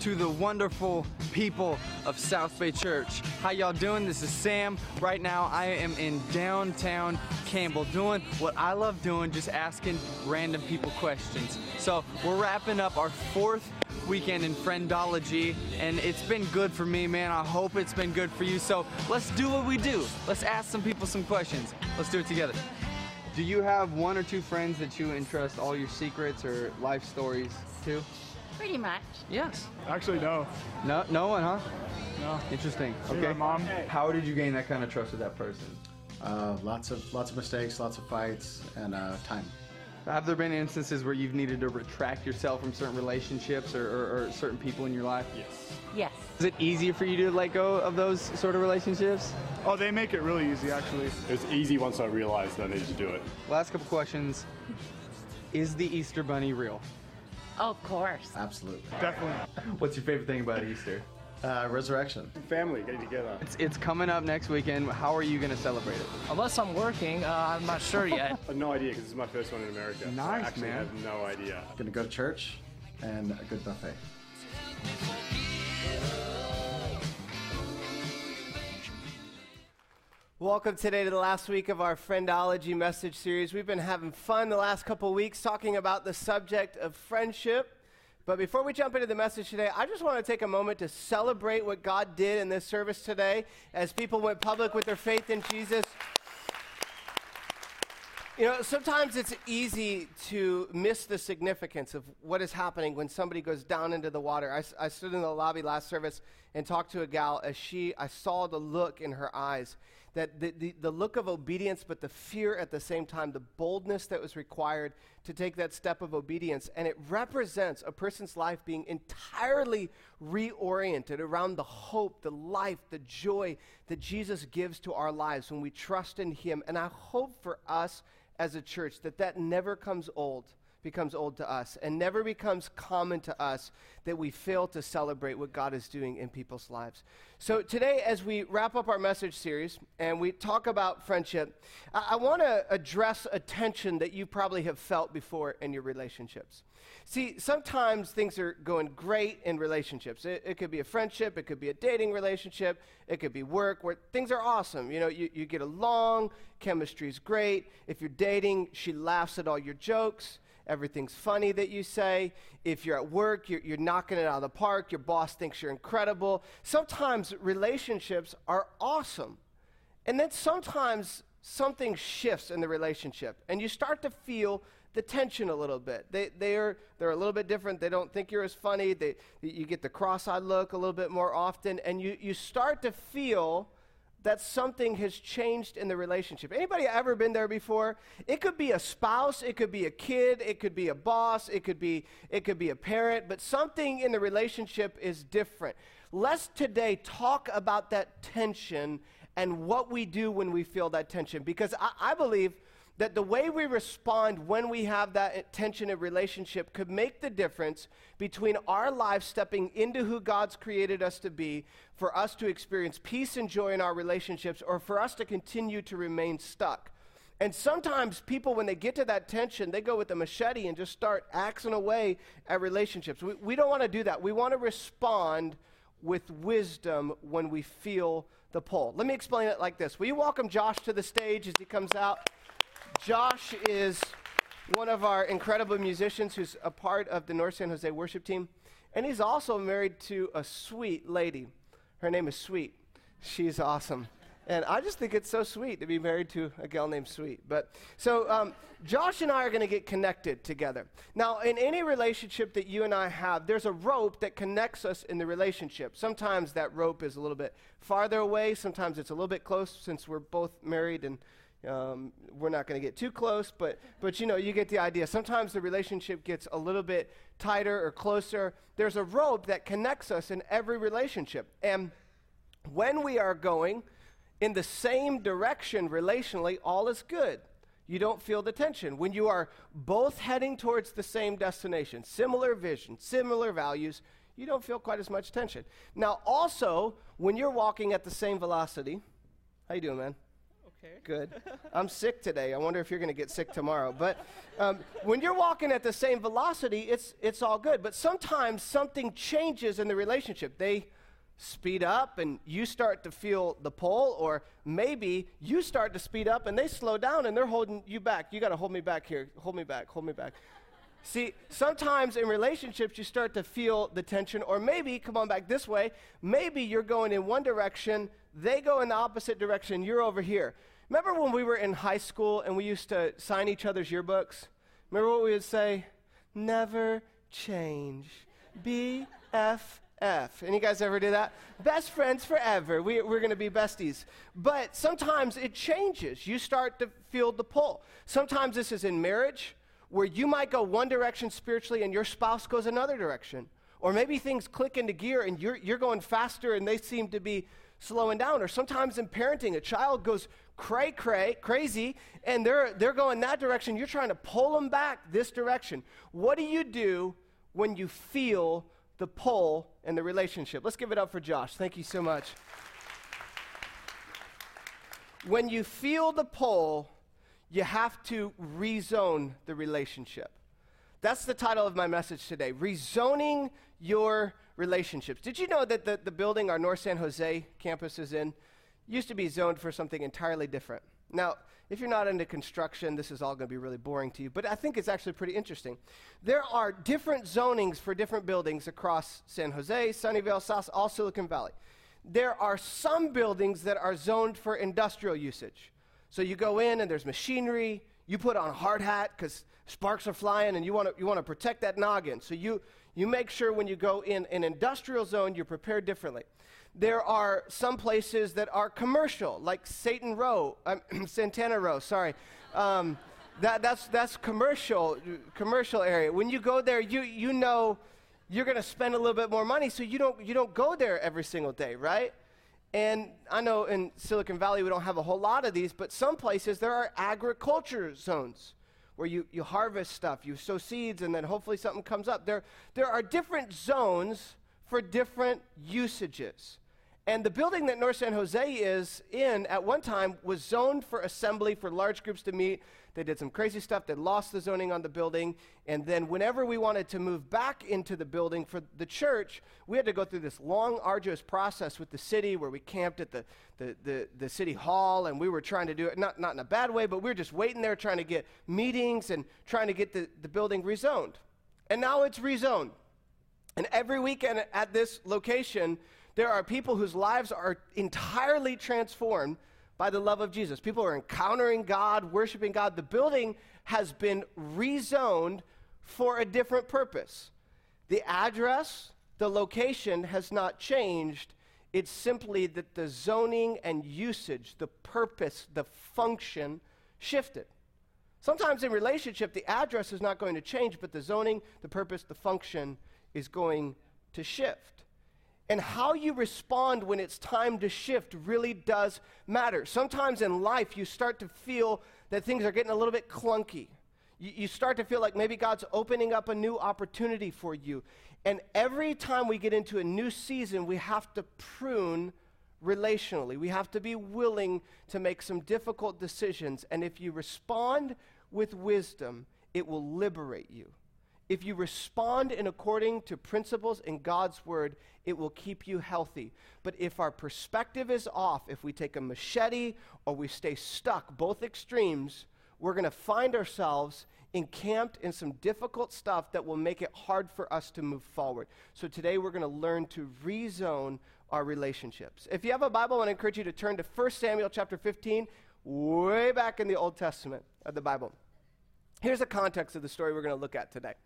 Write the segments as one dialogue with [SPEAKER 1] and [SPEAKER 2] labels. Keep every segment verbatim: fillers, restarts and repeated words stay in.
[SPEAKER 1] to the wonderful people of South Bay Church. How y'all doing? This is Sam. Right now I am in downtown Campbell doing what I love doing, just asking random people questions. So we're wrapping up our fourth weekend in Friendology, and it's been good for me, man. I hope it's been good for you. So let's do what we do. Let's ask some people some questions. Let's do it together. Do you have one or two friends that you entrust all your secrets or life stories to?
[SPEAKER 2] Pretty much.
[SPEAKER 1] Yes.
[SPEAKER 3] Actually, no.
[SPEAKER 1] No, no one, huh?
[SPEAKER 3] No.
[SPEAKER 1] Interesting.
[SPEAKER 3] See
[SPEAKER 1] Okay.
[SPEAKER 3] my mom.
[SPEAKER 1] How did you gain that kind of trust with that person?
[SPEAKER 4] Uh, lots of lots of mistakes, lots of fights, and uh, time.
[SPEAKER 1] Have there been instances where you've needed to retract yourself from certain relationships or, or, or certain people in your life?
[SPEAKER 3] Yes.
[SPEAKER 2] Yes.
[SPEAKER 1] Is it easier for you to let go of those sort of relationships?
[SPEAKER 3] Oh, they make it really easy, actually.
[SPEAKER 5] It was easy once I realized that I needed to do it.
[SPEAKER 1] Last couple questions. Is the Easter Bunny real?
[SPEAKER 2] Oh, of course.
[SPEAKER 4] Absolutely.
[SPEAKER 3] Definitely.
[SPEAKER 1] What's your favorite thing about Easter?
[SPEAKER 4] Uh, resurrection.
[SPEAKER 5] Family, getting together.
[SPEAKER 1] It's, it's coming up next weekend. How are you going to celebrate it?
[SPEAKER 6] Unless I'm working, uh, I'm not sure yet.
[SPEAKER 5] I have no idea because this is my first one in America.
[SPEAKER 1] Nice,
[SPEAKER 5] so I actually
[SPEAKER 1] man.
[SPEAKER 5] have no idea.
[SPEAKER 4] Gonna go to church and a good buffet.
[SPEAKER 7] Welcome today to the last week of our Friendology message series. We've been having fun the last couple weeks talking about the subject of friendship. But before we jump into the message today, I just want to take a moment to celebrate what God did in this service today as people went public with their faith in Jesus. You know, sometimes it's easy to miss the significance of what is happening when somebody goes down into the water. I, I stood in the lobby last service and talked to a gal as she, I saw the look in her eyes, that the, the, the look of obedience, but the fear at the same time, the boldness that was required to take that step of obedience. And it represents a person's life being entirely reoriented around the hope, the life, the joy that Jesus gives to our lives when we trust in him. And I hope for us as a church that that never comes old, becomes old to us, and never becomes common to us that we fail to celebrate what God is doing in people's lives. So today, as we wrap up our message series and we talk about friendship, I, I want to address a tension that you probably have felt before in your relationships. See, sometimes things are going great in relationships. It, it could be a friendship, it could be a dating relationship, it could be work, where things are awesome. You know, you, you get along, chemistry's great. If you're dating, she laughs at all your jokes. Everything's funny that you say. If you're at work, you're, you're knocking it out of the park. Your boss thinks you're incredible. Sometimes relationships are awesome. And then sometimes something shifts in the relationship, and you start to feel the tension a little bit. They, they're, they're a little bit different. They don't think you're as funny. They, you get the cross-eyed look a little bit more often, and you, you start to feel that something has changed in the relationship. Anybody ever been there before? It could be a spouse, it could be a kid, it could be a boss, it could be it could be a parent, but something in the relationship is different. Let's today talk about that tension and what we do when we feel that tension, because I, I believe that the way we respond when we have that tension in relationship could make the difference between our lives stepping into who God's created us to be, for us to experience peace and joy in our relationships, or for us to continue to remain stuck. And sometimes people, when they get to that tension, they go with a machete and just start axing away at relationships. We, we don't want to do that. We want to respond with wisdom when we feel the pull. Let me explain it like this. Will you welcome Josh to the stage as he comes out? Josh is one of our incredible musicians who's a part of the North San Jose worship team. And he's also married to a sweet lady. Her name is Sweet. She's awesome. And I just think it's so sweet to be married to a gal named Sweet. But so um, Josh and I are going to get connected together. Now, in any relationship that you and I have, there's a rope that connects us in the relationship. Sometimes that rope is a little bit farther away. Sometimes it's a little bit close, since we're both married, and Um, we're not going to get too close, but, but you know, you get the idea. Sometimes the relationship gets a little bit tighter or closer. There's a rope that connects us in every relationship. And when we are going in the same direction relationally, all is good. You don't feel the tension. When you are both heading towards the same destination, similar vision, similar values, you don't feel quite as much tension. Now, also, when you're walking at the same velocity, how you doing, man?
[SPEAKER 8] okay.
[SPEAKER 7] Good. I'm sick today. I wonder if you're going to get sick tomorrow. But um, when you're walking at the same velocity, it's it's all good. But sometimes something changes in the relationship. They speed up and you start to feel the pull, or maybe you start to speed up and they slow down and they're holding you back. You got to hold me back here. Hold me back. Hold me back. See, sometimes in relationships you start to feel the tension, or maybe, come on back this way, maybe you're going in one direction, they go in the opposite direction, you're over here. Remember when we were in high school and we used to sign each other's yearbooks? Remember what we would say? Never change. B F F. Any guys ever do that? Best friends forever. We, we're going to be besties. But sometimes it changes. You start to feel the pull. Sometimes this is in marriage, where you might go one direction spiritually and your spouse goes another direction. Or maybe things click into gear and you're, you're going faster and they seem to be slowing down. Or sometimes in parenting, a child goes cray cray, crazy, and they're, they're going that direction. You're trying to pull them back this direction. What do you do when you feel the pull in the relationship? Let's give it up for Josh. Thank you so much. When you feel the pull, you have to rezone the relationship. That's the title of my message today, rezoning your relationships. Did you know that the, the building our North San Jose campus is in used to be zoned for something entirely different? Now, if you're not into construction, this is all going to be really boring to you, but I think it's actually pretty interesting. There are different zonings for different buildings across San Jose, Sunnyvale, South, all Silicon Valley. There are some buildings that are zoned for industrial usage. So you go in and there's machinery, you put on a hard hat because sparks are flying and you want to you want to protect that noggin. So you, you make sure when you go in an industrial zone, you're prepared differently. There are some places that are commercial, like Satan Row, um, Santana Row, sorry. Um, that, that's that's commercial, commercial area. When you go there, you you know you're going to spend a little bit more money, so you don't you don't go there every single day, right? And I know in Silicon Valley we don't have a whole lot of these, but some places there are agriculture zones where you, you harvest stuff, you sow seeds, and then hopefully something comes up. There, there are different zones for different usages. And the building that North San Jose is in at one time was zoned for assembly for large groups to meet. They did some crazy stuff. They lost the zoning on the building. And then whenever we wanted to move back into the building for the church, we had to go through this long, arduous process with the city where we camped at the, the, the, the city hall, and we were trying to do it, not, not in a bad way, but we were just waiting there trying to get meetings and trying to get the, the building rezoned. And now it's rezoned. And every weekend at this location, there are people whose lives are entirely transformed by the love of Jesus. People are encountering God, worshiping God. The building has been rezoned for a different purpose. The address, the location has not changed. It's simply that the zoning and usage, the purpose, the function shifted. Sometimes in relationship, the address is not going to change, but the zoning, the purpose, the function is going to shift. And how you respond when it's time to shift really does matter. Sometimes in life, you start to feel that things are getting a little bit clunky. You, you start to feel like maybe God's opening up a new opportunity for you. And every time we get into a new season, we have to prune relationally. We have to be willing to make some difficult decisions. And if you respond with wisdom, it will liberate you. If you respond in according to principles in God's word, it will keep you healthy. But if our perspective is off, if we take a machete or we stay stuck, both extremes, we're going to find ourselves encamped in some difficult stuff that will make it hard for us to move forward. So today we're going to learn to rezone our relationships. If you have a Bible, I want to encourage you to turn to First Samuel chapter fifteen, way back in the Old Testament of the Bible. Here's the context of the story we're going to look at today.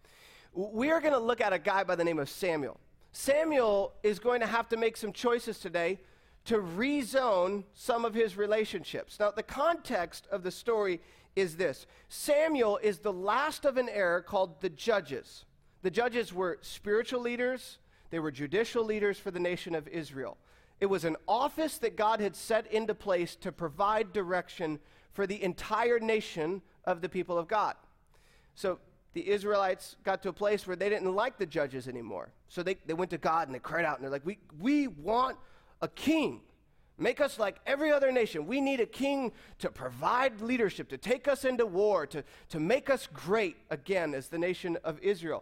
[SPEAKER 7] We are going to look at a guy by the name of Samuel. Samuel is going to have to make some choices today to rezone some of his relationships. Now, the context of the story is this. Samuel is the last of an era called the Judges. The Judges were spiritual leaders. They were judicial leaders for the nation of Israel. It was an office that God had set into place to provide direction for the entire nation of the people of God. So the Israelites got to a place where they didn't like the judges anymore. So they, they went to God and they cried out and they're like, we, we want a king. Make us like every other nation. We need a king to provide leadership, to take us into war, to, to make us great again as the nation of Israel.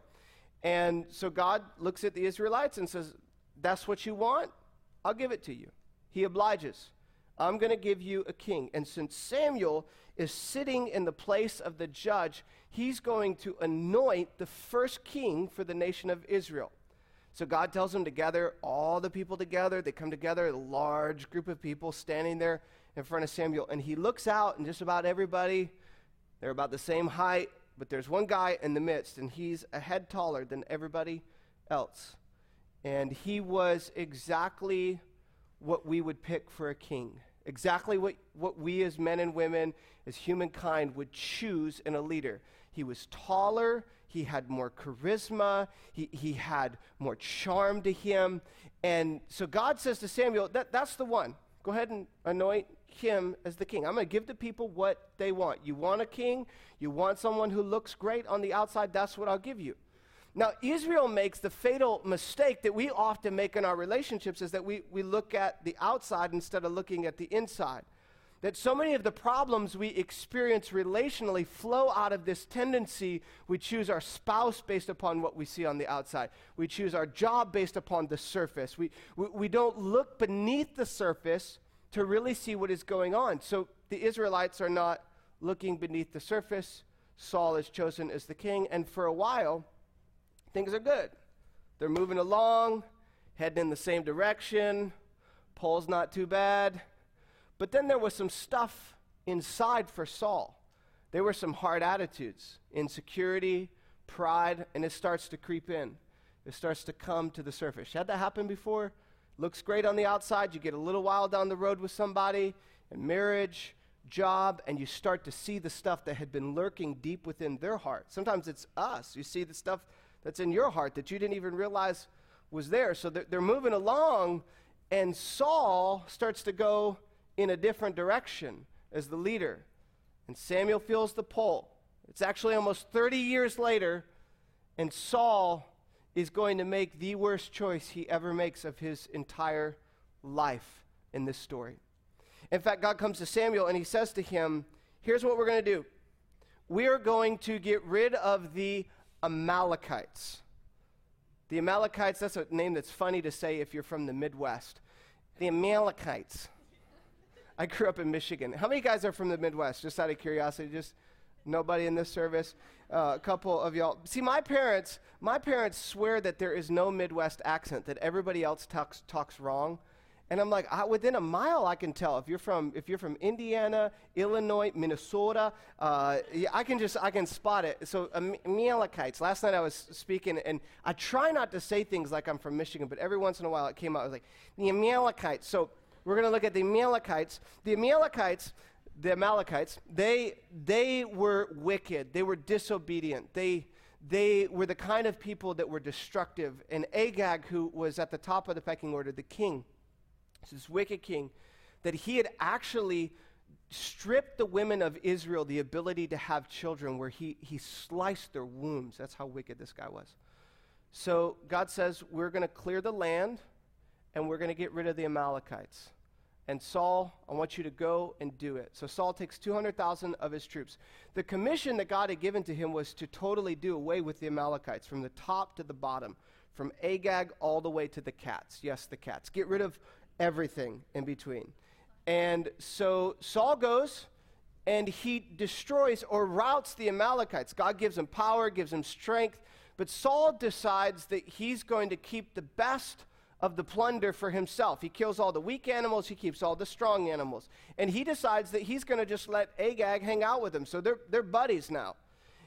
[SPEAKER 7] And so God looks at the Israelites and says, that's what you want? I'll give it to you. He obliges. I'm going to give you a king. And since Samuel is sitting in the place of the judge, he's going to anoint the first king for the nation of Israel. So God tells him to gather all the people together. They come together, a large group of people standing there in front of Samuel. And he looks out, and just about everybody, they're about the same height, but there's one guy in the midst, and he's a head taller than everybody else. And he was exactly what we would pick for a king. Exactly what, what we as men and women, as humankind, would choose in a leader. He was taller, he had more charisma, he, he had more charm to him. And so God says to Samuel, that, that's the one. Go ahead and anoint him as the king. I'm going to give the people what they want. You want a king? You want someone who looks great on the outside? That's what I'll give you. Now, Israel makes the fatal mistake that we often make in our relationships, is that we, we look at the outside instead of looking at the inside. That so many of the problems we experience relationally flow out of this tendency. We choose our spouse based upon what we see on the outside. We choose our job based upon the surface. We, we, we don't look beneath the surface to really see what is going on. So the Israelites are not looking beneath the surface. Saul is chosen as the king, and for a while, things are good. They're moving along, heading in the same direction. Poll's not too bad. But then there was some stuff inside for Saul. There were some hard attitudes, insecurity, pride, and it starts to creep in. It starts to come to the surface. Had that happen before? Looks great on the outside. You get a little while down the road with somebody, in marriage, job, and you start to see the stuff that had been lurking deep within their heart. Sometimes it's us. You see the stuff that's in your heart that you didn't even realize was there. So they're, they're moving along, and Saul starts to go in a different direction as the leader. And Samuel feels the pull. It's actually almost thirty years later, and Saul is going to make the worst choice he ever makes of his entire life in this story. In fact, God comes to Samuel and he says to him, here's what we're going to do. We are going to get rid of the Amalekites. The Amalekites, that's a name that's funny to say if you're from the Midwest. The Amalekites. I grew up in Michigan. How many guys are from the Midwest? Just out of curiosity, just nobody in this service. Uh, a couple of y'all. See, my parents, my parents swear that there is no Midwest accent, that everybody else talks talks wrong. And I'm like, I, within a mile, I can tell if you're from if you're from Indiana, Illinois, Minnesota. Uh, yeah, I can just I can spot it. So Amalekites. Last night I was speaking, and I try not to say things like I'm from Michigan, but every once in a while it came out. I was like, the Amalekites. So we're going to look at the Amalekites. The Amalekites, the Amalekites, they they were wicked. They were disobedient. They they were the kind of people that were destructive. And Agag, who was at the top of the pecking order, the king, this wicked king, that he had actually stripped the women of Israel the ability to have children, where he he sliced their wombs. That's how wicked this guy was. So God says, we're going to clear the land, and we're going to get rid of the Amalekites. And Saul, I want you to go and do it. So Saul takes two hundred thousand of his troops. The commission that God had given to him was to totally do away with the Amalekites, from the top to the bottom, from Agag all the way to the cats. Yes, the cats. Get rid of everything in between. And so Saul goes, and he destroys or routs the Amalekites. God gives him power, gives him strength, but Saul decides that he's going to keep the best of the plunder for himself. He kills all the weak animals, he keeps all the strong animals. And he decides that he's going to just let Agag hang out with him. So they're, they're buddies now.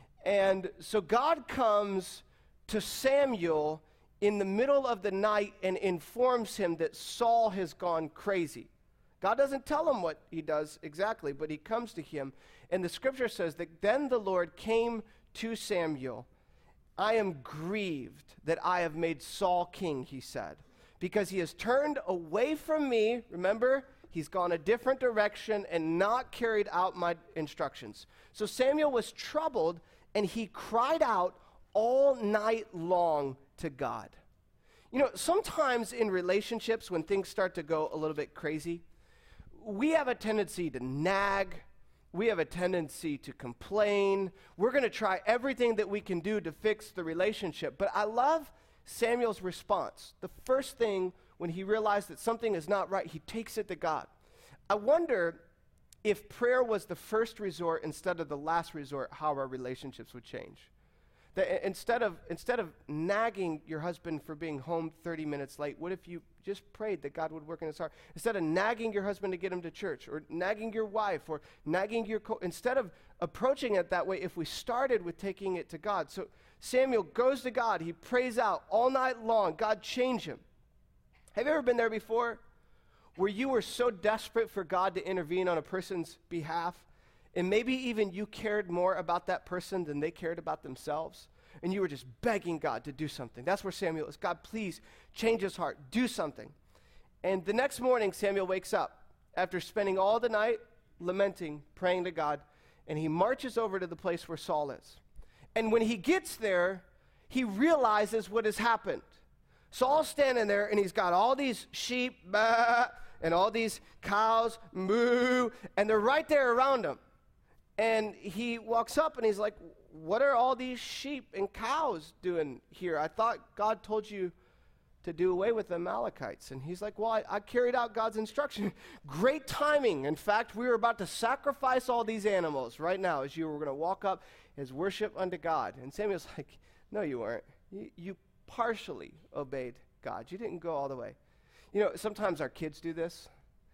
[SPEAKER 7] And so God comes to Samuel in the middle of the night and informs him that Saul has gone crazy. God doesn't tell him what he does exactly, but he comes to him. And the scripture says that then the Lord came to Samuel. I am grieved that I have made Saul king, he said, because he has turned away from me. Remember, he's gone a different direction and not carried out my instructions. So Samuel was troubled, and he cried out all night long to God. You know, sometimes in relationships, when things start to go a little bit crazy, we have a tendency to nag. We have a tendency to complain. We're going to try everything that we can do to fix the relationship. But I love Samuel's response. The first thing, when he realized that something is not right, he takes it to God. I wonder if prayer was the first resort instead of the last resort, how our relationships would change. That instead of instead of nagging your husband for being home thirty minutes late, what if you just prayed that God would work in his heart? Instead of nagging your husband to get him to church, or nagging your wife, or nagging your co- instead of approaching it that way, if we started with taking it to God. So Samuel goes to God. He prays out all night long. God, change him. Have you ever been there before, where you were so desperate for God to intervene on a person's behalf, and maybe even you cared more about that person than they cared about themselves, and you were just begging God to do something? That's where Samuel is. God, please change his heart. Do something. And the next morning, Samuel wakes up after spending all the night lamenting, praying to God, and he marches over to the place where Saul is. And when he gets there, he realizes what has happened. Saul's standing there, and he's got all these sheep, bah, and all these cows, moo, and they're right there around him. And he walks up and he's like, what are all these sheep and cows doing here? I thought God told you to do away with the Amalekites. And he's like, well, I, I carried out God's instruction. Great timing. In fact, we were about to sacrifice all these animals right now as you were going to walk up as worship unto God. And Samuel's like, no, you weren't. You, you partially obeyed God. You didn't go all the way. You know, sometimes our kids do this.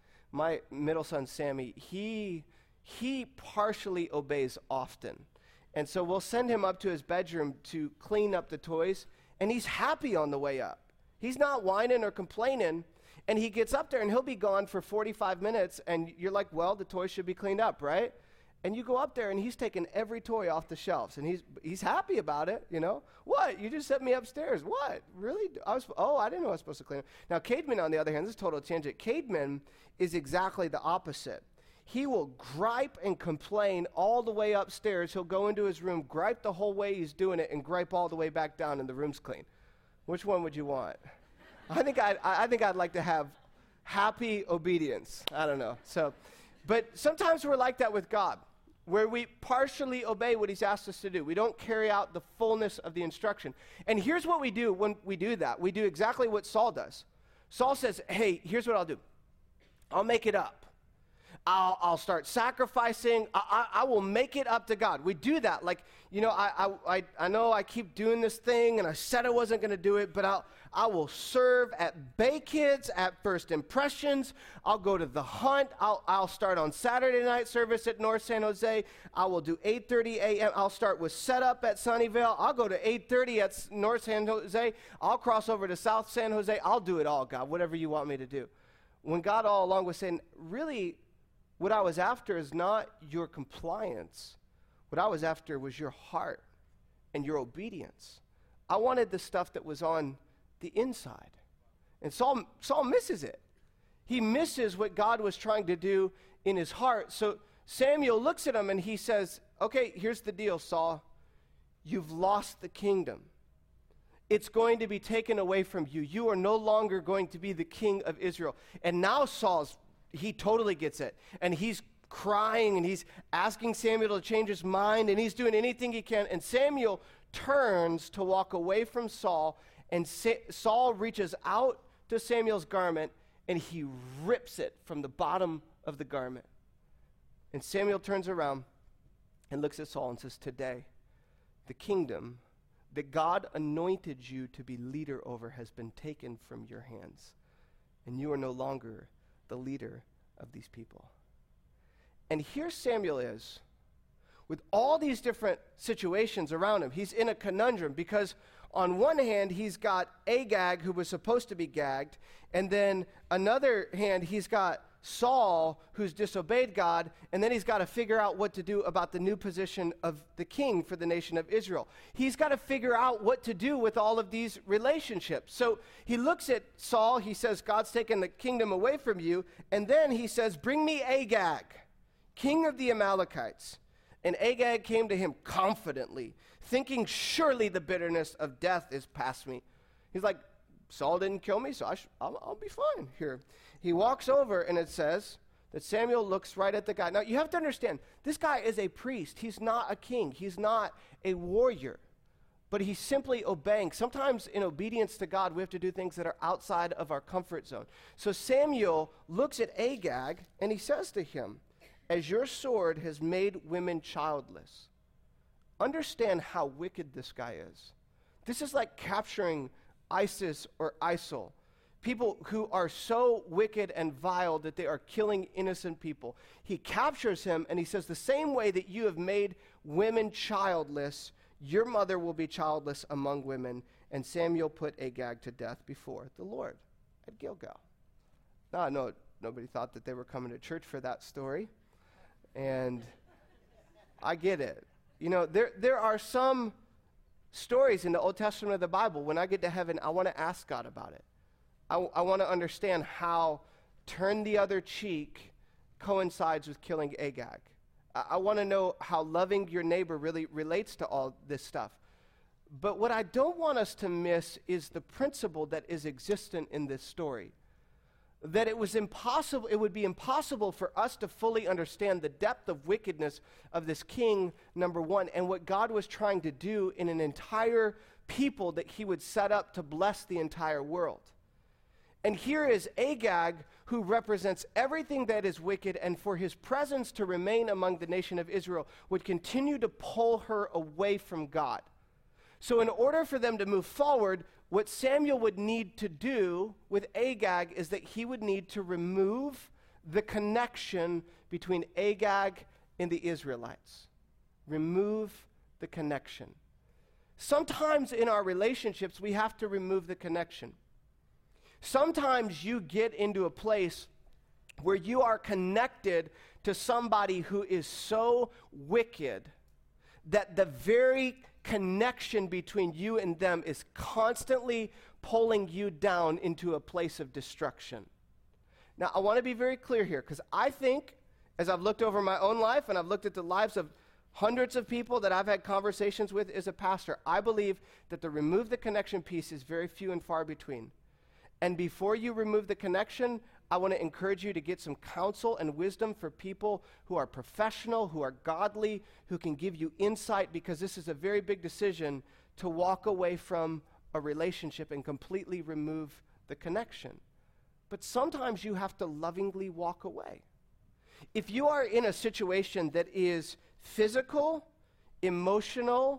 [SPEAKER 7] My middle son, Sammy, he... he partially obeys often. And so we'll send him up to his bedroom to clean up the toys, and he's happy on the way up. He's not whining or complaining, and he gets up there, and he'll be gone for forty-five minutes, and you're like, well, the toys should be cleaned up, right? And you go up there, and he's taking every toy off the shelves, and he's he's happy about it, you know? What? You just sent me upstairs. What? Really? I was. Oh, I didn't know I was supposed to clean them. Now, Cademan, on the other hand, this is a total tangent. Cademan is exactly the opposite. He will gripe and complain all the way upstairs. He'll go into his room, gripe the whole way he's doing it, and gripe all the way back down, and the room's clean. Which one would you want? I think I'd, I think I'd like to have happy obedience. I don't know. So, but sometimes we're like that with God, where we partially obey what he's asked us to do. We don't carry out the fullness of the instruction. And here's what we do when we do that. We do exactly what Saul does. Saul says, hey, here's what I'll do. I'll make it up. I'll, I'll start sacrificing. I, I, I will make it up to God. We do that. Like, you know, I, I, I know I keep doing this thing, and I said I wasn't going to do it, but I'll, I will serve at Bay Kids, at First Impressions. I'll go to the Hunt. I'll, I'll start on Saturday night service at North San Jose. I will do eight thirty a.m. I'll start with setup at Sunnyvale. I'll go to eight thirty at North San Jose. I'll cross over to South San Jose. I'll do it all, God, whatever you want me to do. When God all along was saying, really, what I was after is not your compliance. What I was after was your heart and your obedience. I wanted the stuff that was on the inside. And Saul, Saul misses it. He misses what God was trying to do in his heart. So Samuel looks at him and he says, okay, here's the deal, Saul. You've lost the kingdom. It's going to be taken away from you. You are no longer going to be the king of Israel. And now Saul's he totally gets it. And he's crying and he's asking Samuel to change his mind, and he's doing anything he can. And Samuel turns to walk away from Saul, and Sa- Saul reaches out to Samuel's garment and he rips it from the bottom of the garment. And Samuel turns around and looks at Saul and says, today, the kingdom that God anointed you to be leader over has been taken from your hands, and you are no longer the leader of these people. And here Samuel is with all these different situations around him. He's in a conundrum because on one hand, he's got Agag, who was supposed to be gagged, and then another hand, he's got Saul, who's disobeyed God, and then he's got to figure out what to do about the new position of the king for the nation of Israel. He's got to figure out what to do with all of these relationships. So he looks at Saul, he says, God's taken the kingdom away from you, and then he says, bring me Agag, king of the Amalekites. And Agag came to him confidently, thinking, surely the bitterness of death is past me. He's like, Saul didn't kill me, so I sh- I'll, I'll be fine here. He walks over, and it says, that Samuel looks right at the guy. Now, you have to understand, this guy is a priest. He's not a king. He's not a warrior. But he's simply obeying. Sometimes in obedience to God, we have to do things that are outside of our comfort zone. So Samuel looks at Agag, and he says to him, as your sword has made women childless. Understand how wicked this guy is. This is like capturing ISIS or ISIL. People who are so wicked and vile that they are killing innocent people. He captures him and he says, the same way that you have made women childless, your mother will be childless among women. And Samuel put Agag to death before the Lord at Gilgal. Now, I know nobody thought that they were coming to church for that story. And I get it. You know, there, there are some stories in the Old Testament of the Bible. When I get to heaven, I want to ask God about it. I, I want to understand how turn the other cheek coincides with killing Agag. I, I want to know how loving your neighbor really relates to all this stuff. But what I don't want us to miss is the principle that is existent in this story. That it was impossible, it would be impossible for us to fully understand the depth of wickedness of this king, number one, and what God was trying to do in an entire people that he would set up to bless the entire world. And here is Agag, who represents everything that is wicked, and for his presence to remain among the nation of Israel would continue to pull her away from God. So in order for them to move forward, what Samuel would need to do with Agag is that he would need to remove the connection between Agag and the Israelites. Remove the connection. Sometimes in our relationships, we have to remove the connection. Sometimes you get into a place where you are connected to somebody who is so wicked that the very connection between you and them is constantly pulling you down into a place of destruction. Now, I want to be very clear here, because I think, as I've looked over my own life and I've looked at the lives of hundreds of people that I've had conversations with as a pastor, I believe that the remove the connection piece is very few and far between. And before you remove the connection, I want to encourage you to get some counsel and wisdom for people who are professional, who are godly, who can give you insight, because this is a very big decision to walk away from a relationship and completely remove the connection. But sometimes you have to lovingly walk away. If you are in a situation that is physical, emotional,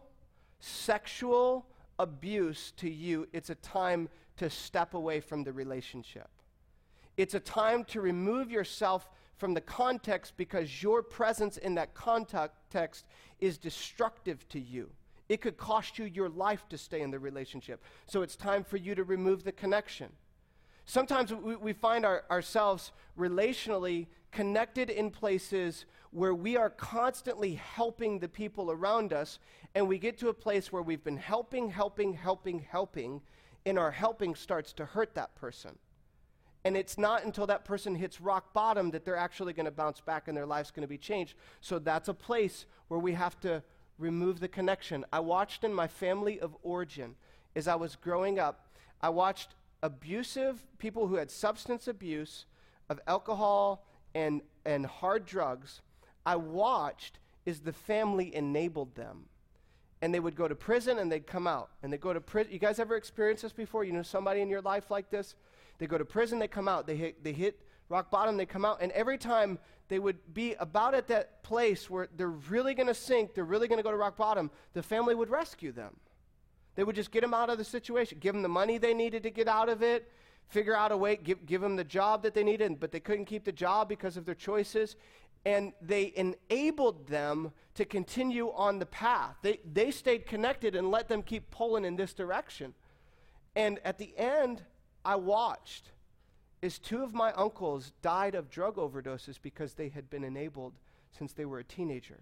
[SPEAKER 7] sexual abuse to you, it's a time to step away from the relationship. It's a time to remove yourself from the context, because your presence in that context is destructive to you. It could cost you your life to stay in the relationship. So it's time for you to remove the connection. Sometimes we, we find our, ourselves relationally connected in places where we are constantly helping the people around us, and we get to a place where we've been helping, helping, helping, helping, and our helping starts to hurt that person. And it's not until that person hits rock bottom that they're actually going to bounce back and their life's going to be changed. So that's a place where we have to remove the connection. I watched in my family of origin, as I was growing up, I watched abusive people who had substance abuse of alcohol and, and hard drugs. I watched as the family enabled them. And they would go to prison and they'd come out. And they go to prison. You guys ever experienced this before? You know somebody in your life like this? They go to prison, they come out. They hit, they hit rock bottom, they come out. And every time they would be about at that place where they're really going to sink, they're really going to go to rock bottom, the family would rescue them. They would just get them out of the situation, give them the money they needed to get out of it, figure out a way, give, give them the job that they needed, but they couldn't keep the job because of their choices. And they enabled them to continue on the path. They, they stayed connected and let them keep pulling in this direction. And at the end, I watched as two of my uncles died of drug overdoses because they had been enabled since they were a teenager.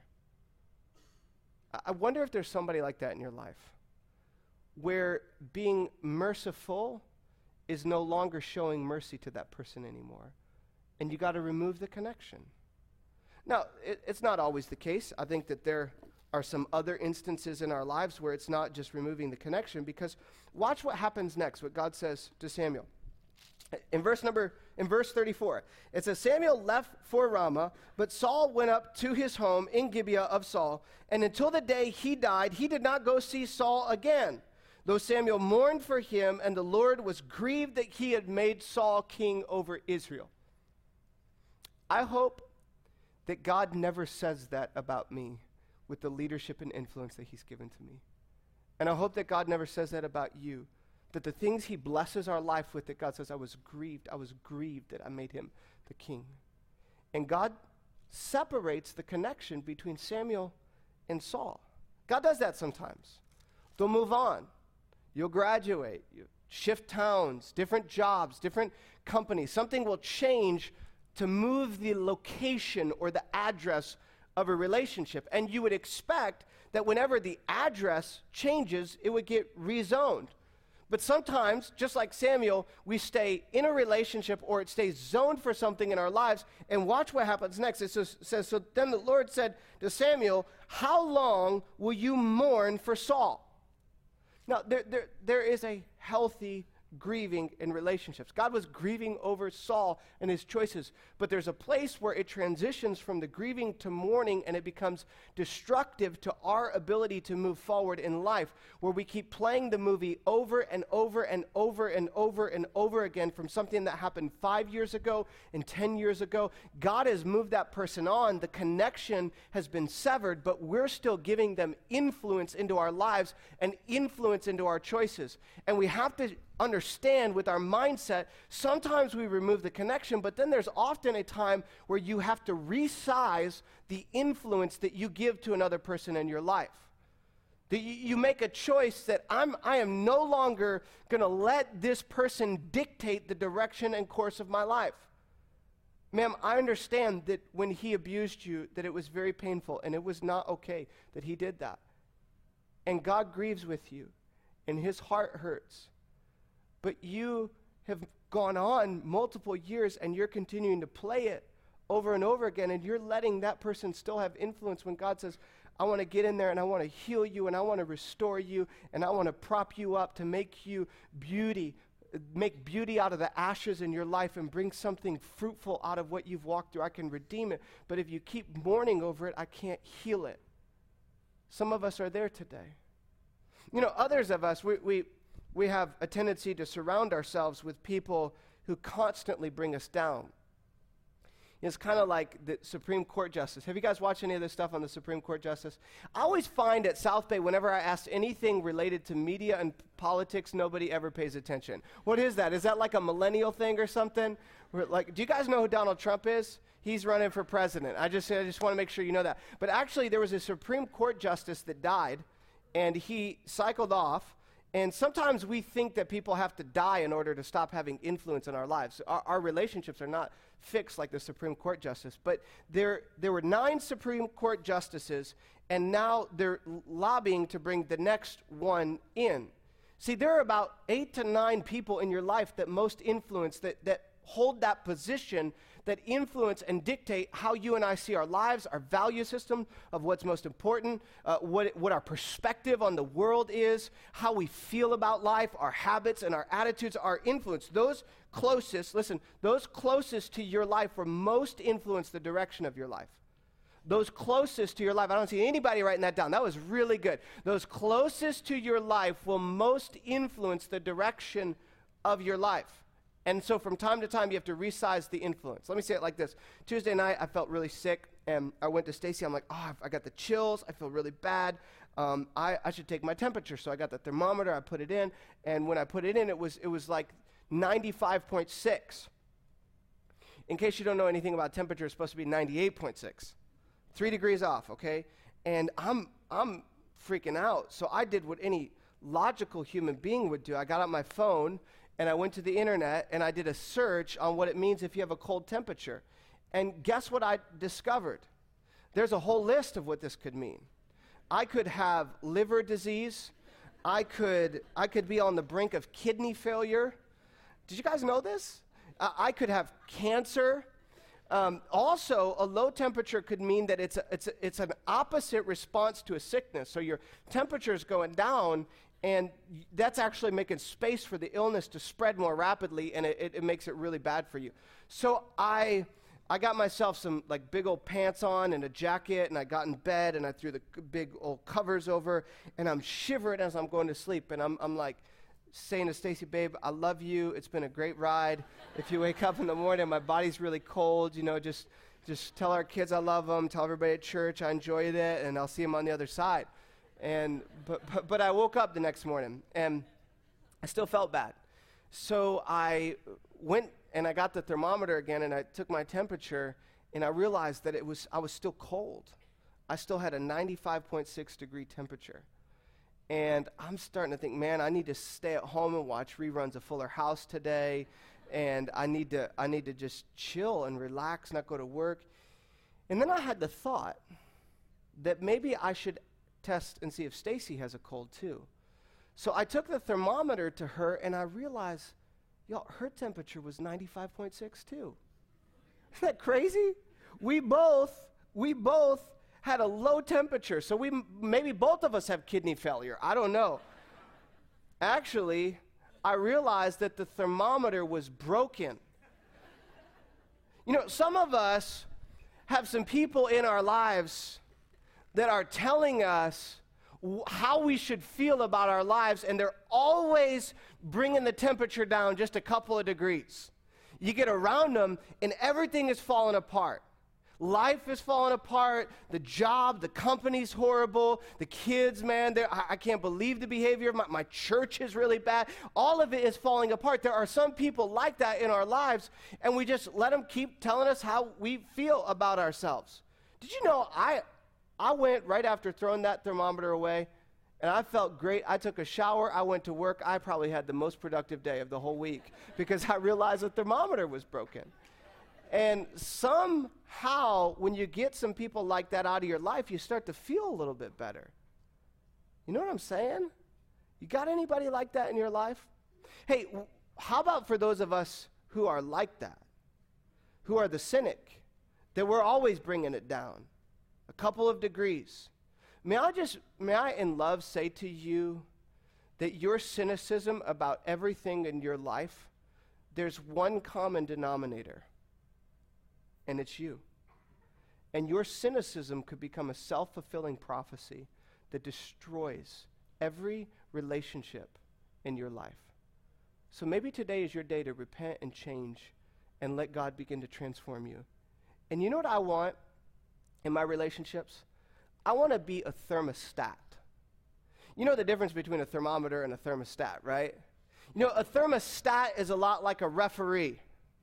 [SPEAKER 7] I, I wonder if there's somebody like that in your life, where being merciful is no longer showing mercy to that person anymore. And you got to remove the connection. Now, it, it's not always the case. I think that there are some other instances in our lives where it's not just removing the connection, because watch what happens next, what God says to Samuel. In verse number, in verse thirty-four, it says, Samuel left for Ramah, but Saul went up to his home in Gibeah of Saul, and until the day he died, he did not go see Saul again, though Samuel mourned for him, and the Lord was grieved that he had made Saul king over Israel. I hope that God never says that about me with the leadership and influence that he's given to me. And I hope that God never says that about you, that the things he blesses our life with, that God says, I was grieved, I was grieved that I made him the king. And God separates the connection between Samuel and Saul. God does that sometimes. They'll move on. You'll graduate. You shift towns, different jobs, different companies. Something will change to move the location or the address of a relationship. And you would expect that whenever the address changes, it would get rezoned. But sometimes, just like Samuel, we stay in a relationship or it stays zoned for something in our lives. And watch what happens next. It says, says, so then the Lord said to Samuel, how long will you mourn for Saul? Now, there, there, there is a healthy grieving in relationships. God was grieving over Saul and his choices, but there's a place where it transitions from the grieving to mourning, and it becomes destructive to our ability to move forward in life, where we keep playing the movie over and over and over and over and over again from something that happened five years ago and ten years ago. God has moved that person on. The connection has been severed, but we're still giving them influence into our lives and influence into our choices. And we have to understand with our mindset, sometimes we remove the connection, but then there's often a time where you have to resize the influence that you give to another person in your life. That you, you make a choice that I'm, I am no longer going to let this person dictate the direction and course of my life. Ma'am, I understand that when he abused you, that it was very painful, and it was not okay that he did that. And God grieves with you, and his heart hurts. But you have gone on multiple years and you're continuing to play it over and over again, and you're letting that person still have influence when God says, I want to get in there and I want to heal you and I want to restore you and I want to prop you up to make you beauty, make beauty out of the ashes in your life and bring something fruitful out of what you've walked through. I can redeem it. But if you keep mourning over it, I can't heal it. Some of us are there today. You know, others of us, we... we We have a tendency to surround ourselves with people who constantly bring us down. It's kind of like the Supreme Court Justice. Have you guys watched any of this stuff on the Supreme Court Justice? I always find at South Bay, whenever I ask anything related to media and politics, nobody ever pays attention. What is that? Is that like a millennial thing or something? Where, like, do you guys know who Donald Trump is? He's running for president. I just, I just want to make sure you know that. But actually, there was a Supreme Court Justice that died, and he cycled off. And sometimes we think that people have to die in order to stop having influence in our lives. Our, our relationships are not fixed like the Supreme Court Justice. But there, there were nine Supreme Court Justices, and now they're lobbying to bring the next one in. See, there are about eight to nine people in your life that most influence, that, that hold that position, that influence and dictate how you and I see our lives, our value system of what's most important, uh, what, what our perspective on the world is, how we feel about life, our habits and our attitudes, our influence. Those closest, listen, those closest to your life will most influence the direction of your life. Those closest to your life, I don't see anybody writing that down. That was really good. Those closest to your life will most influence the direction of your life. And so from time to time, you have to resize the influence. Let me say it like this. Tuesday night, I felt really sick, and I went to Stacy. I'm like, oh, I got the chills. I feel really bad. Um, I, I should take my temperature. So I got the thermometer. I put it in, and when I put it in, it was it was like ninety-five point six. In case you don't know anything about temperature, it's supposed to be ninety-eight point six. Three degrees off, okay? And I'm I'm freaking out. So I did what any logical human being would do. I got out my phone, and I went to the internet, and I did a search on what it means if you have a cold temperature. And guess what I discovered? There's a whole list of what this could mean. I could have liver disease. I could, I could be on the brink of kidney failure. Did you guys know this? Uh, I could have cancer. Um, also, a low temperature could mean that it's, a, it's, a, it's an opposite response to a sickness. So your temperature is going down, and y- that's actually making space for the illness to spread more rapidly, and it, it, it makes it really bad for you. So I, I got myself some like big old pants on and a jacket, and I got in bed, and I threw the c- big old covers over, and I'm shivering as I'm going to sleep, and I'm, I'm like, saying to Stacy, babe, I love you. It's been a great ride. If you wake up in the morning, my body's really cold, you know, just just tell our kids I love them, tell everybody at church I enjoyed it, and I'll see them on the other side. And but, but but I woke up the next morning, and I still felt bad. So I went and I got the thermometer again, and I took my temperature, and I realized that it was I was still cold. I still had a ninety-five point six degree temperature. And I'm starting to think, man, I need to stay at home and watch reruns of Fuller House today, and I need to I need to just chill and relax, not go to work. And then I had the thought that maybe I should test and see if Stacy has a cold too. So I took the thermometer to her, and I realized, y'all, her temperature was ninety-five point six too. Isn't that crazy? We both, we both had a low temperature, so we m- maybe both of us have kidney failure. I don't know. Actually, I realized that the thermometer was broken. You know, some of us have some people in our lives that are telling us w- how we should feel about our lives, and they're always bringing the temperature down just a couple of degrees. You get around them, and everything is falling apart. Life is falling apart. The job, the company's horrible. The kids, man, I, I can't believe the behavior. My, my church is really bad. All of it is falling apart. There are some people like that in our lives, and we just let them keep telling us how we feel about ourselves. Did you know I, I went right after throwing that thermometer away, and I felt great. I took a shower. I went to work. I probably had the most productive day of the whole week because I realized the thermometer was broken. And somehow, when you get some people like that out of your life, you start to feel a little bit better. You know what I'm saying? You got anybody like that in your life? Hey, w- how about for those of us who are like that, who are the cynic, that we're always bringing it down a couple of degrees? May I just, may I in love say to you that your cynicism about everything in your life, there's one common denominator. And it's you. And your cynicism could become a self-fulfilling prophecy that destroys every relationship in your life. So maybe today is your day to repent and change and let God begin to transform you. And you know what I want in my relationships? I want to be a thermostat. You know the difference between a thermometer and a thermostat, right? You know, a thermostat is a lot like a referee.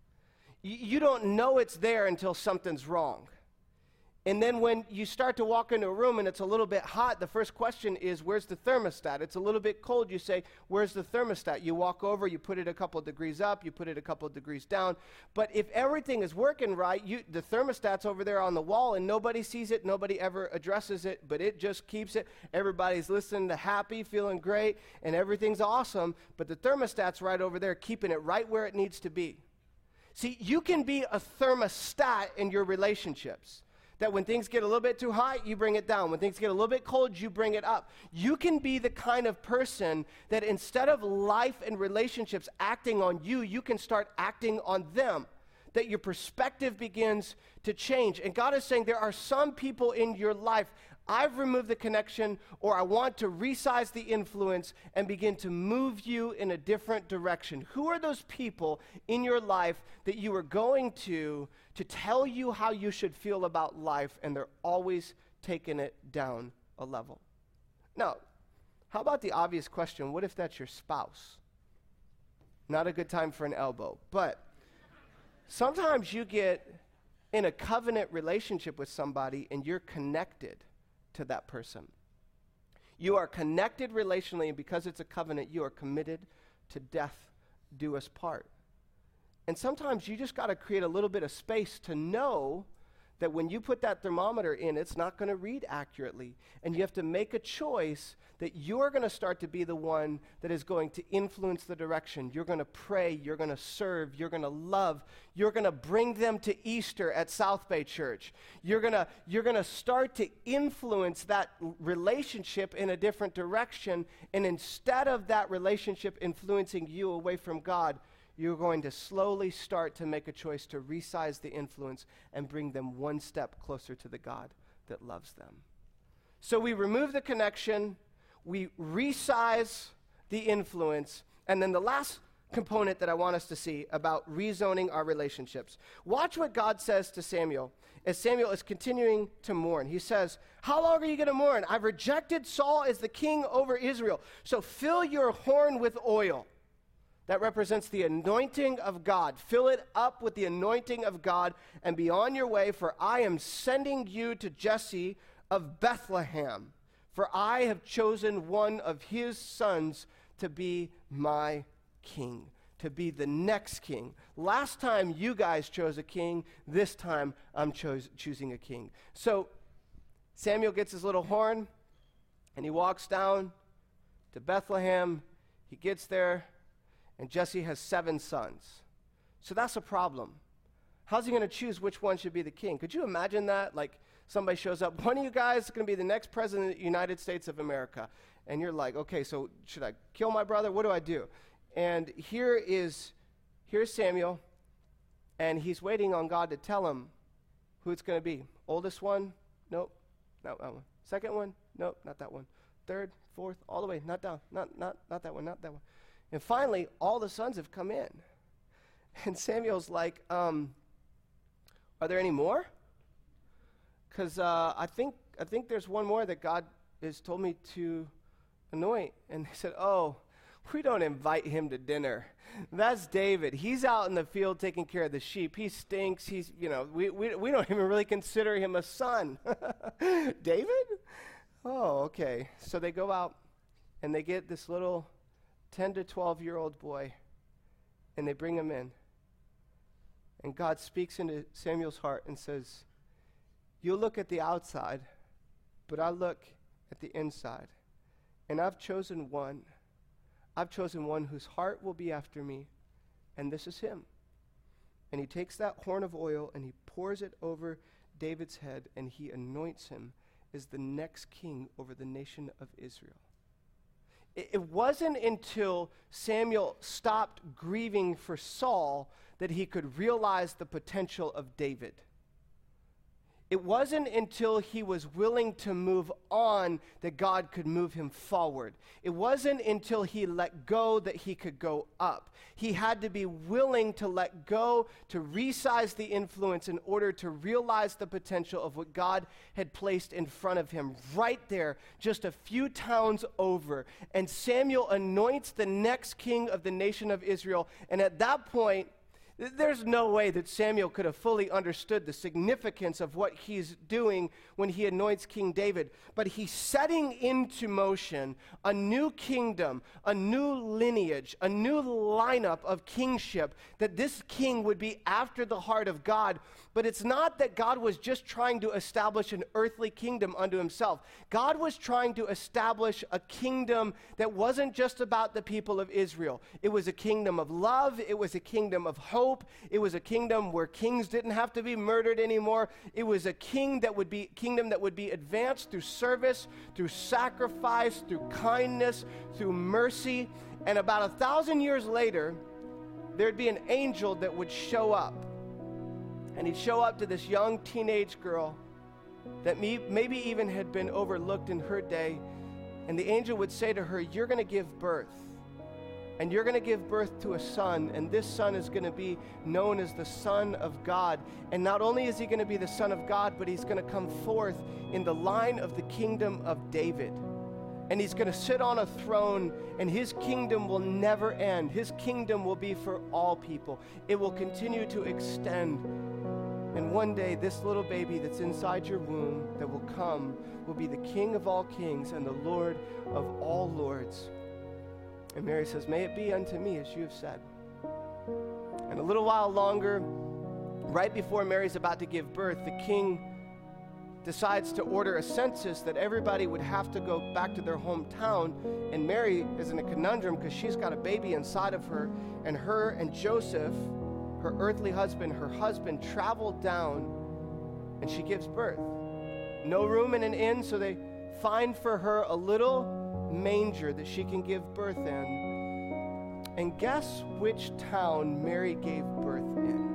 [SPEAKER 7] You don't know it's there until something's wrong. And then when you start to walk into a room and it's a little bit hot, the first question is, where's the thermostat? It's a little bit cold. You say, where's the thermostat? You walk over, you put it a couple of degrees up, you put it a couple of degrees down. But if everything is working right, you, the thermostat's over there on the wall and nobody sees it, nobody ever addresses it, but it just keeps it. Everybody's listening to happy, feeling great, and everything's awesome, but the thermostat's right over there, keeping it right where it needs to be. See, you can be a thermostat in your relationships. That when things get a little bit too hot, you bring it down. When things get a little bit cold, you bring it up. You can be the kind of person that instead of life and relationships acting on you, you can start acting on them. That your perspective begins to change. And God is saying there are some people in your life, I've removed the connection, or I want to resize the influence and begin to move you in a different direction. Who are those people in your life that you are going to to tell you how you should feel about life, and they're always taking it down a level? Now, how about the obvious question, what if that's your spouse? Not a good time for an elbow, but sometimes you get in a covenant relationship with somebody and you're connected to that person. You are connected relationally, and because it's a covenant, you are committed to death do us part. And sometimes you just got to create a little bit of space to know that when you put that thermometer in, it's not going to read accurately. And you have to make a choice that you're going to start to be the one that is going to influence the direction. You're going to pray, you're going to serve, you're going to love, you're going to bring them to Easter at South Bay Church. You're going to you're going to start to influence that relationship in a different direction, and instead of that relationship influencing you away from God, you're going to slowly start to make a choice to resize the influence and bring them one step closer to the God that loves them. So we remove the connection, we resize the influence, and then the last component that I want us to see about rezoning our relationships. Watch what God says to Samuel as Samuel is continuing to mourn. He says, "How long are you going to mourn? I've rejected Saul as the king over Israel. So fill your horn with oil." That represents the anointing of God. Fill it up with the anointing of God and be on your way, for I am sending you to Jesse of Bethlehem. For I have chosen one of his sons to be my king, to be the next king. Last time you guys chose a king, this time I'm chose, choosing a king. So Samuel gets his little horn and he walks down to Bethlehem. He gets there. And Jesse has seven sons. So that's a problem. How's he going to choose which one should be the king? Could you imagine that? Like somebody shows up, one of you guys is going to be the next president of the United States of America. And you're like, okay, so should I kill my brother? What do I do? And here is, here's Samuel, and he's waiting on God to tell him who it's going to be. Oldest one? Nope, not that one. Second one? Nope, not that one. Third, fourth, all the way, not down, not, not, not that one, not that one. And finally, all the sons have come in. And Samuel's like, um, are there any more? Because uh, I think I think there's one more that God has told me to anoint. And they said, oh, we don't invite him to dinner. That's David. He's out in the field taking care of the sheep. He stinks. He's, you know, we, we, we don't even really consider him a son. David? Oh, okay. So they go out and they get this little ten to twelve year old boy, and they bring him in. And God speaks into Samuel's heart and says, "You'll look at the outside, but I look at the inside. And I've chosen one. I've chosen one whose heart will be after me, and this is him." And he takes that horn of oil and he pours it over David's head, and he anoints him as the next king over the nation of Israel. It wasn't until Samuel stopped grieving for Saul that he could realize the potential of David. It wasn't until he was willing to move on that God could move him forward. It wasn't until he let go that he could go up. He had to be willing to let go, to resize the influence in order to realize the potential of what God had placed in front of him right there, just a few towns over. And Samuel anoints the next king of the nation of Israel. And at that point, there's no way that Samuel could have fully understood the significance of what he's doing when he anoints King David. But he's setting into motion a new kingdom, a new lineage, a new lineup of kingship, that this king would be after the heart of God. But it's not that God was just trying to establish an earthly kingdom unto himself. God was trying to establish a kingdom that wasn't just about the people of Israel. It was a kingdom of love. It was a kingdom of hope. It was a kingdom where kings didn't have to be murdered anymore. It was a king that would be kingdom that would be advanced through service, through sacrifice, through kindness, through mercy. And about a thousand years later, there'd be an angel that would show up. And he'd show up to this young teenage girl that me, maybe even had been overlooked in her day. And the angel would say to her, "You're going to give birth. And you're going to give birth to a son. And this son is going to be known as the Son of God. And not only is he going to be the Son of God, but he's going to come forth in the line of the kingdom of David. And he's going to sit on a throne, and his kingdom will never end. His kingdom will be for all people. It will continue to extend. And one day, this little baby that's inside your womb that will come will be the King of all kings and the Lord of all lords." And Mary says, "May it be unto me as you have said." And a little while longer, right before Mary's about to give birth, the king decides to order a census that everybody would have to go back to their hometown. And Mary is in a conundrum because she's got a baby inside of her, and her and Joseph, her earthly husband, her husband, traveled down, and she gives birth. No room in an inn, so they find for her a little manger that she can give birth in. And guess which town Mary gave birth in?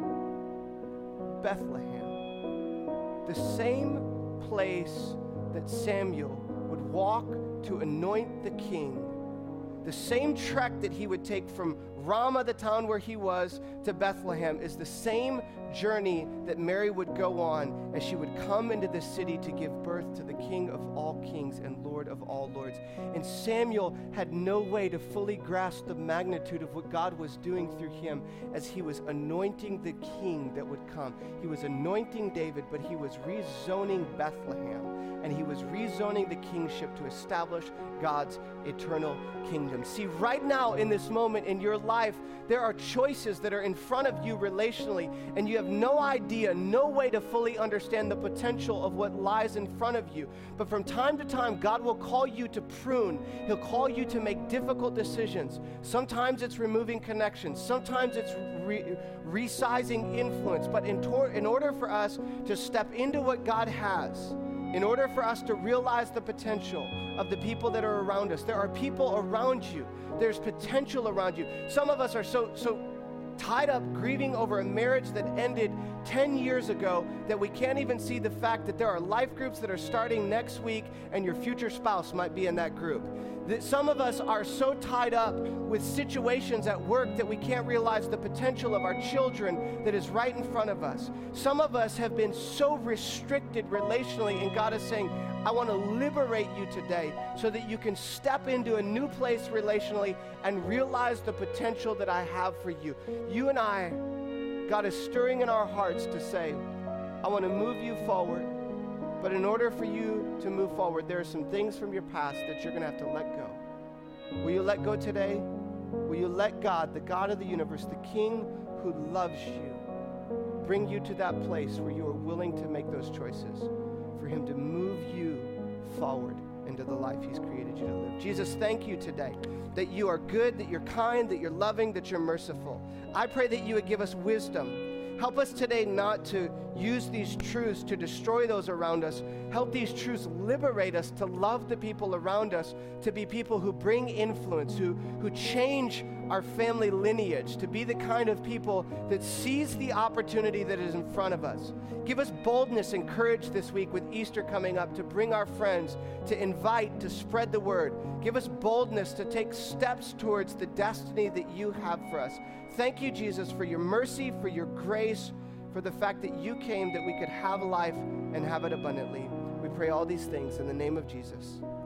[SPEAKER 7] Bethlehem. The same place that Samuel would walk to anoint the king. The same trek that he would take from Ramah, the town where he was, to Bethlehem is the same journey that Mary would go on as she would come into the city to give birth to the King of all kings and Lord of all lords. And Samuel had no way to fully grasp the magnitude of what God was doing through him as he was anointing the king that would come. He was anointing David, but he was rezoning Bethlehem, and he was rezoning the kingship to establish God's eternal kingdom. See, right now in this moment in your life, there are choices that are in front of you relationally, and you have no idea, no way to fully understand the potential of what lies in front of you. But from time to time, God will call you to prune. He'll call you to make difficult decisions. Sometimes it's removing connections. Sometimes it's re- resizing influence. But in, tor- in order for us to step into what God has, in order for us to realize the potential of the people that are around us, there are people around you. There's potential around you. Some of us are so so tied up grieving over a marriage that ended ten years ago that we can't even see the fact that there are life groups that are starting next week and your future spouse might be in that group. That some of us are so tied up with situations at work that we can't realize the potential of our children that is right in front of us. Some of us have been so restricted relationally, and God is saying, I want to liberate you today so that you can step into a new place relationally and realize the potential that I have for you. You and I, God is stirring in our hearts to say, I want to move you forward. But in order for you to move forward, there are some things from your past that you're going to have to let go. Will you let go today? Will you let God, the God of the universe, the King who loves you, bring you to that place where you are willing to make those choices, for him to move you forward into the life he's created you to live. Jesus, thank you today that you are good, that you're kind, that you're loving, that you're merciful. I pray that you would give us wisdom. Help us today not to use these truths to destroy those around us. Help these truths liberate us to love the people around us, to be people who bring influence, who, who change our family lineage, to be the kind of people that sees the opportunity that is in front of us. Give us boldness and courage this week with Easter coming up to bring our friends, to invite, to spread the word. Give us boldness to take steps towards the destiny that you have for us. Thank you, Jesus, for your mercy, for your grace, for the fact that you came that we could have life and have it abundantly. We pray all these things in the name of Jesus.